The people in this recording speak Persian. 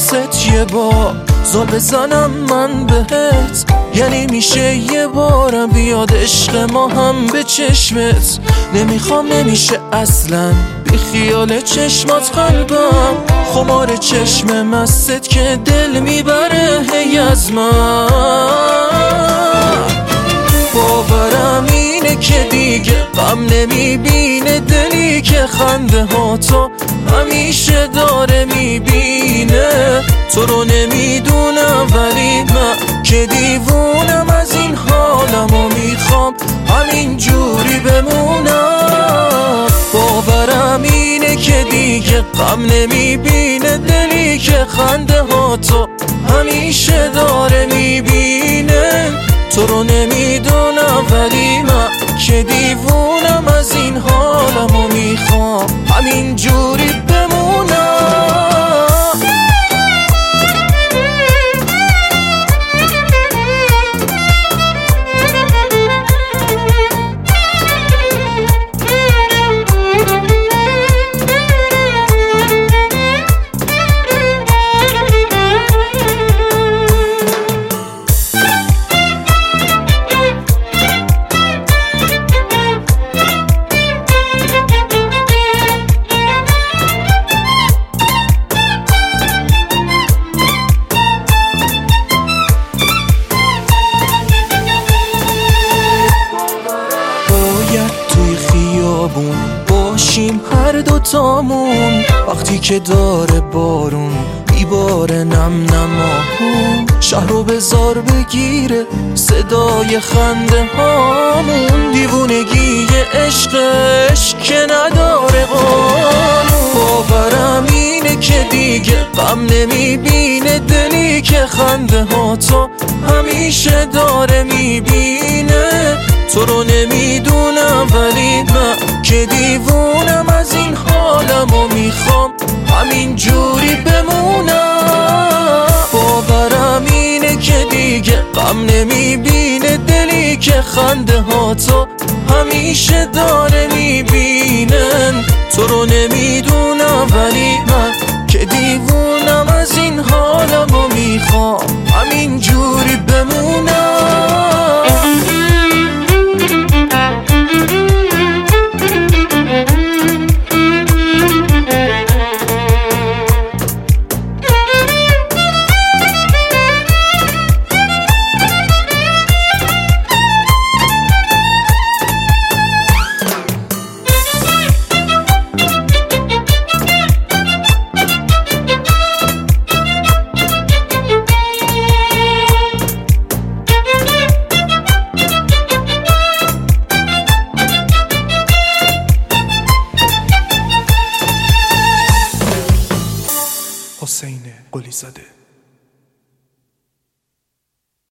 واسط یه بار زل بزنم من بهت، یعنی میشه یه بارم بیاد عشق ما هم به چشمت. نمیخوام نمیشه اصلا بی خیال چشمات قلبم، خمار چشم مست که دل میبره هی از من. باورم اینه که دیگه غم نمیبینه دلی که خنده ها تو همیشه داره میبینه. تو رو نمیدونم ولی من که دیوونم از این حالم و میخوام همین جوری بمونم. باورم اینه که دیگه غم نمیبینه دلی که خنده ها تو همیشه داره میبینه. تو رو نمیدونم ولی من که دیوونم از این حالم و میخوام همین جوری بمونم. باشیم هر دوتامون وقتی که داره بارون میباره نم نمامون. شهر رو بذار بگیره صدای خنده هامون، دیوونگی عشقش که نداره قانون. باورم اینه که دیگه غم نمیبینه دلی که خنده ها تو همیشه داره میبینه. تو رو نمیدونم ولی من که دیوونم از این حالم و میخوام همین جوری بمونم. باورم اینه که دیگه غم نمیبینه دلی که خنده ها تو همیشه داره میبینن. تو رو نمیدونم ولی من که دیوونم از این حالم و میخوام همین جوری بمونم. حسین قلی زاده.